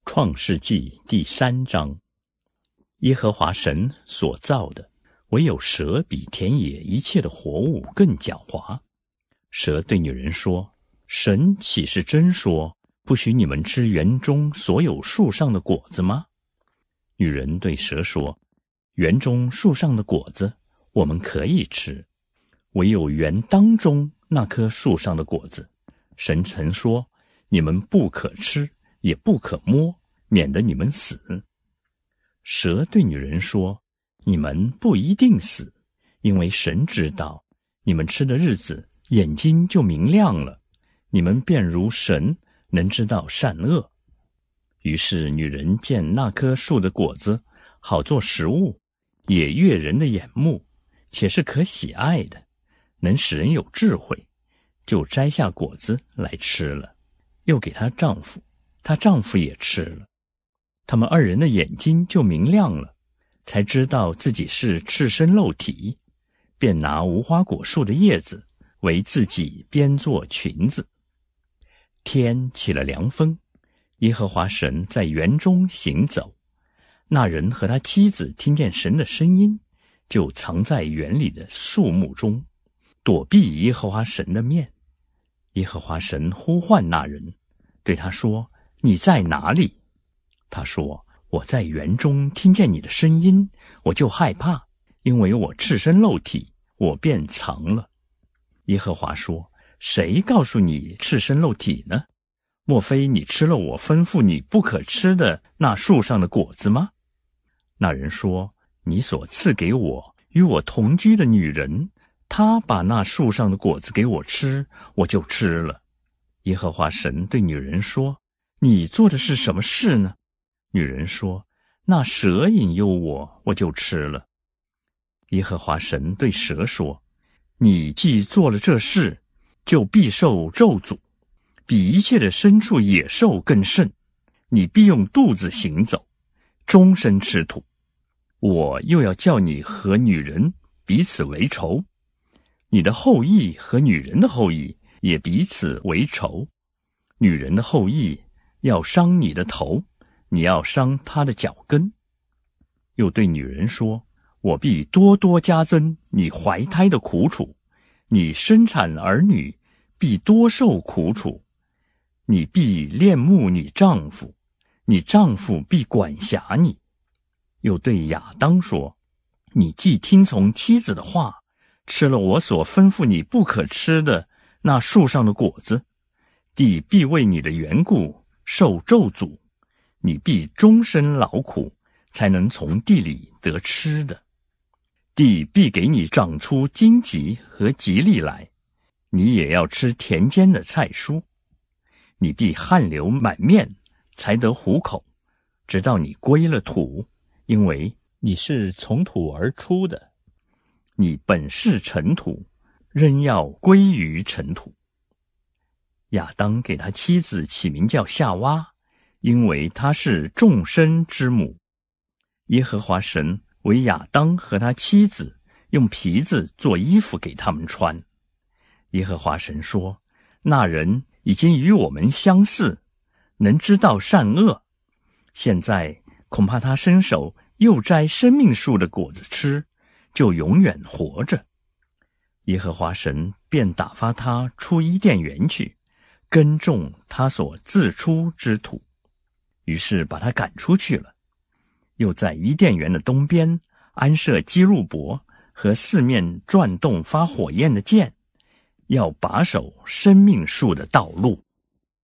创世纪第3章，耶和华神所造的，唯有蛇比田野一切的活物更狡猾。蛇对女人说：神岂是真说，不许你们吃园中所有树上的果子吗？女人对蛇说：园中树上的果子我们可以吃，唯有园当中那棵树上的果子，神曾说，你们不可吃，也不可摸，免得你们死。蛇对女人说：你们不一定死，因为神知道，你们吃的日子，眼睛就明亮了，你们便如神，能知道善恶。于是女人见那棵树的果子好做食物，也悦人的眼目，且是可喜爱的，能使人有智慧，就摘下果子来吃了，又给她丈夫，她丈夫也吃了。他们二人的眼睛就明亮了，才知道自己是赤身露体，便拿无花果树的叶子为自己编做裙子。天起了凉风，耶和华神在园中行走，那人和他妻子听见神的声音，就藏在园里的树木中，躲避耶和华神的面。耶和华神呼唤那人，对他说：你在哪里？他说：我在园中听见你的声音，我就害怕，因为我赤身露体，我便藏了。耶和华说：谁告诉你赤身露体呢？莫非你吃了我吩咐你不可吃的那树上的果子吗？那人说：你所赐给我与我同居的女人，她把那树上的果子给我吃，我就吃了。耶和华神对女人说：你做的是什么事呢？女人说：那蛇引诱我，我就吃了。耶和华神对蛇说：你既做了这事，就必受咒诅，比一切的牲畜野兽更甚，你必用肚子行走，终身吃土。我又要叫你和女人彼此为仇，你的后裔和女人的后裔也彼此为仇。女人的后裔要伤你的头，你要伤她的脚跟。又对女人说：我必多多加增你怀胎的苦楚，你生产儿女必多受苦楚，你必恋慕你丈夫，你丈夫必管辖你。又对亚当说：你既听从妻子的话，吃了我所吩咐你不可吃的那树上的果子，地必为你的缘故受咒诅，你必终身劳苦，才能从地里得吃的。地必给你长出荆棘和蒺藜来，你也要吃田间的菜蔬。你必汗流满面，才得糊口，直到你归了土，因为你是从土而出的。你本是尘土，仍要归于尘土。亚当给他妻子起名叫夏娃，因为她是众生之母。耶和华神为亚当和他妻子用皮子做衣服给他们穿。耶和华神说：那人已经与我们相似，能知道善恶，现在恐怕他伸手又摘生命树的果子吃，就永远活着。耶和华神便打发他出伊甸园去，耕种他所自出之土，于是把他赶出去了。又在伊甸园的东边安设基路伯和四面转动发火焰的剑，要把守生命树的道路。